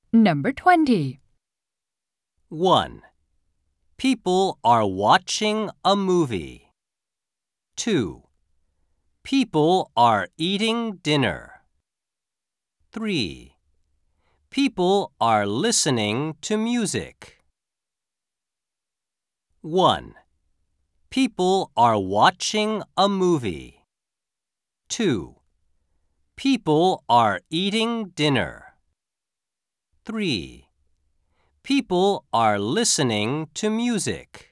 Number 20. 1. People are watching a movie. 2. People are eating dinner. 3. People are listening to music. 1. People are watching a movie. 2. People are eating dinner. 3. People are listening to music.